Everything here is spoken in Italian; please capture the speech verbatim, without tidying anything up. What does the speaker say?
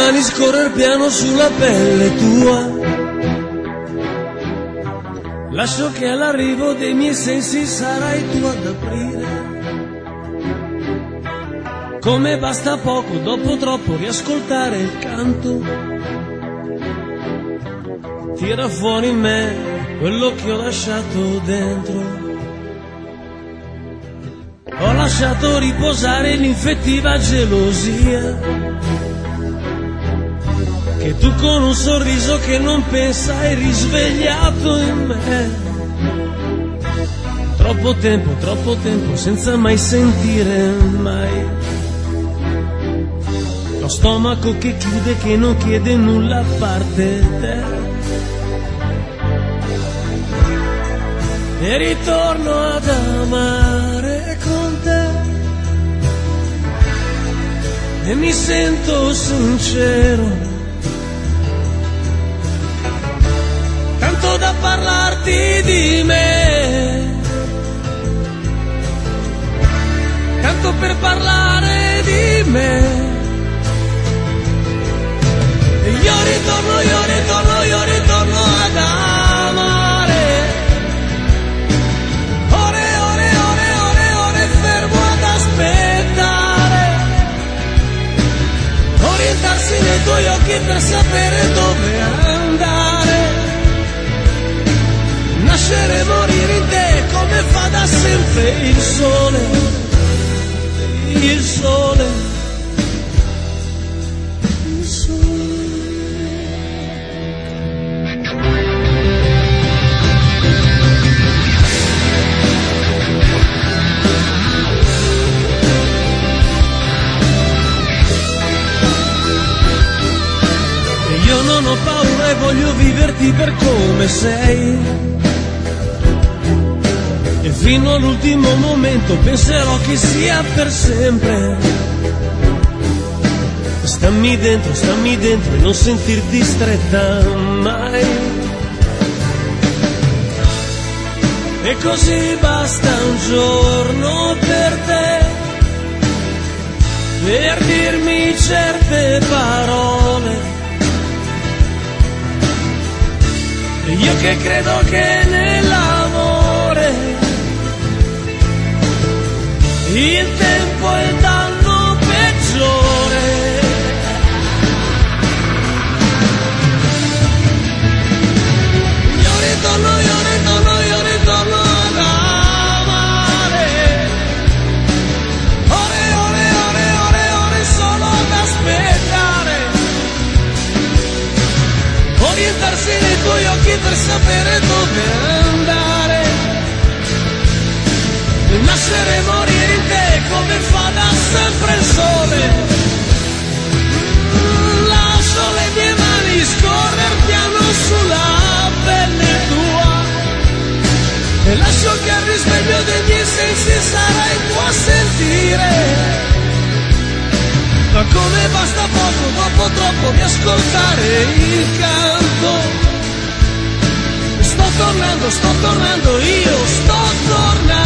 mani scorrer piano sulla pelle tua. Lascio che all'arrivo dei miei sensi sarai tu ad aprire. Come basta poco, dopo troppo, riascoltare il canto. Tira fuori in me quello che ho lasciato dentro. Ho lasciato riposare l'infettiva gelosia che tu con un sorriso che non pensa hai risvegliato in me. Troppo tempo, troppo tempo senza mai sentire mai. Lo stomaco che chiude, che non chiede nulla a parte te. E ritorno ad amare con te. E mi sento sincero. Tanto da parlarti di me. Tanto per parlare di me. E io ritorno, io ritorno, io ritorno ad amare. Ore, ore, ore, ore, ore fermo ad aspettare. Orientarsi nei tuoi occhi per sapere dove andare. Nascere e morire in te come fa da sempre il sole. Il sole. Il sole. Io non ho paura e voglio viverti per come sei. E fino all'ultimo momento penserò che sia per sempre. Stammi dentro, stammi dentro e non sentirti stretta mai. E così basta un giorno per te, per dirmi certe parole. E io che credo che nell'amore il tempo è il danno peggiore. Io ritorno, io ritorno, io ritorno ad amare. Ore, ore, ore, ore, ore solo ad aspettare. Orientarsi nei tuoi occhi per sapere dove andare. Nascere e morire in te come fa da sempre il sole. Lascio le mie mani scorrer piano sulla pelle tua. E lascio che al risveglio dei miei sensi sarai tu a sentire. Ma come basta poco, dopo troppo, di ascoltare il canto. Sto tornando, sto tornando, io sto tornando.